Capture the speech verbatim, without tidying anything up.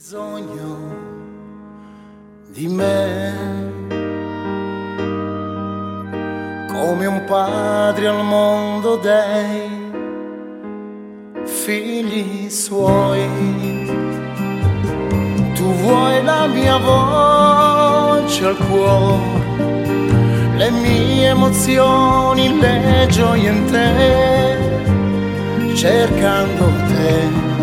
Bisogno di me, come un padre al mondo dei figli suoi. Tu vuoi la mia voce al cuore, le mie emozioni, le gioie in te, cercando te.